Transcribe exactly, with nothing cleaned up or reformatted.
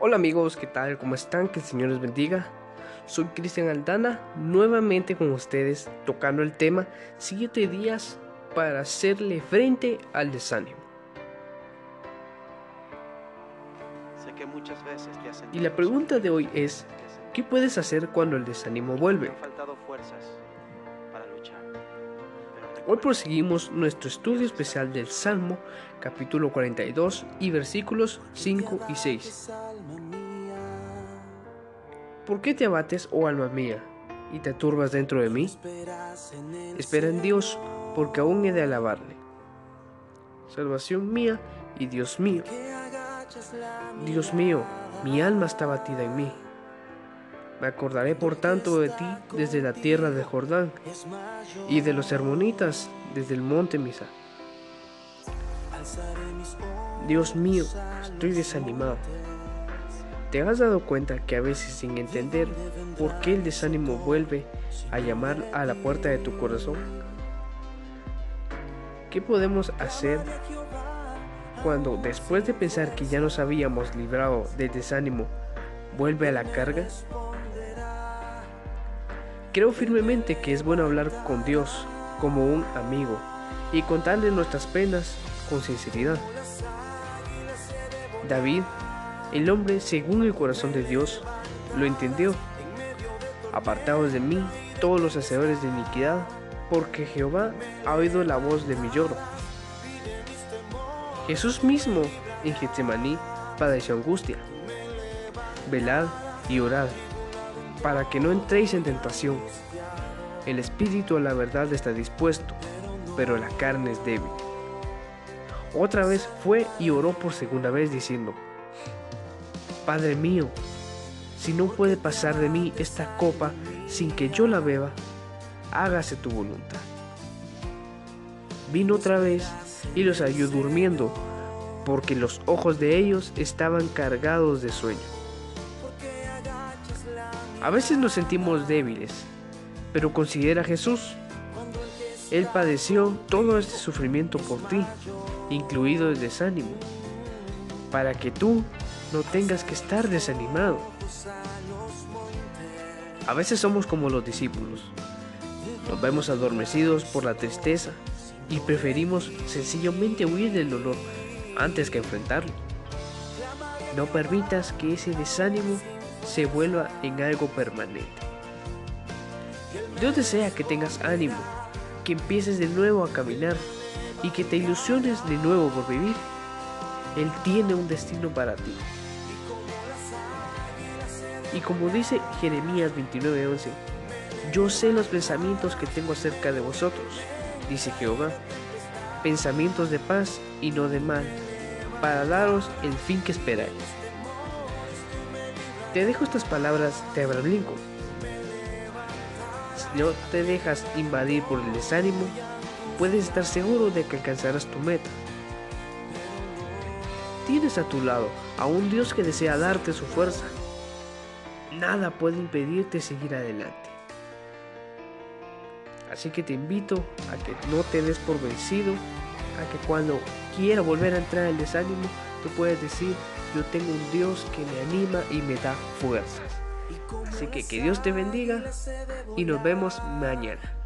Hola amigos, ¿qué tal? ¿Cómo están? Que el Señor les bendiga. Soy Cristian Aldana, nuevamente con ustedes tocando el tema siete días para hacerle frente al desánimo. Sé que muchas veces te has Y la sentido pregunta solo, de hoy es, te has ¿qué sentido puedes solo, hacer cuando el desánimo y que te vuelve? han faltado fuerzas para luchar. Pero Hoy recuerda, proseguimos nuestro estudio Dios está especial del contigo. Salmo, capítulo cuarenta y dos y versículos cinco y seis. ¿Por qué te abates, oh alma mía, y te turbas dentro de mí? Espera en Dios, porque aún he de alabarle. Salvación mía y Dios mío. Dios mío, mi alma está batida en mí. Me acordaré por tanto de ti desde la tierra de Jordán y de los hermonitas desde el monte Misa. Dios mío, estoy desanimado. ¿Te has dado cuenta que a veces, sin entender por qué el desánimo vuelve a llamar a la puerta de tu corazón? ¿Qué podemos hacer cuando, después de pensar que ya nos habíamos librado del desánimo, vuelve a la carga? Creo firmemente que es bueno hablar con Dios como un amigo y contarle nuestras penas con sinceridad. David, el hombre según el corazón de Dios, lo entendió. Apartaos de mí todos los hacedores de iniquidad, porque Jehová ha oído la voz de mi lloro. Jesús mismo en Getsemaní padeció angustia. Velad y orad, para que no entréis en tentación. El espíritu a la verdad está dispuesto, pero la carne es débil. Otra vez fue y oró por segunda vez diciendo: Padre mío, si no puede pasar de mí esta copa sin que yo la beba, hágase tu voluntad. Vino otra vez y los halló durmiendo, porque los ojos de ellos estaban cargados de sueño. A veces nos sentimos débiles, pero considera a Jesús. Él padeció todo este sufrimiento por ti, incluido el desánimo, para que tú no tengas que estar desanimado. A veces somos como los discípulos. Nos vemos adormecidos por la tristeza y preferimos sencillamente huir del dolor antes que enfrentarlo. No permitas que ese desánimo se vuelva en algo permanente. Dios desea que tengas ánimo, que empieces de nuevo a caminar y que te ilusiones de nuevo por vivir. Él tiene un destino para ti. Y como dice Jeremías veintinueve once, yo sé los pensamientos que tengo acerca de vosotros, dice Jehová, pensamientos de paz y no de mal, para daros el fin que esperáis. Te dejo estas palabras de Abraham Lincoln. Si no te dejas invadir por el desánimo, puedes estar seguro de que alcanzarás tu meta. Tienes a tu lado a un Dios que desea darte su fuerza. Nada puede impedirte seguir adelante. Así que te invito a que no te des por vencido, a que cuando quiera volver a entrar el desánimo, tú puedes decir: yo tengo un Dios que me anima y me da fuerzas. Así que que Dios te bendiga y nos vemos mañana.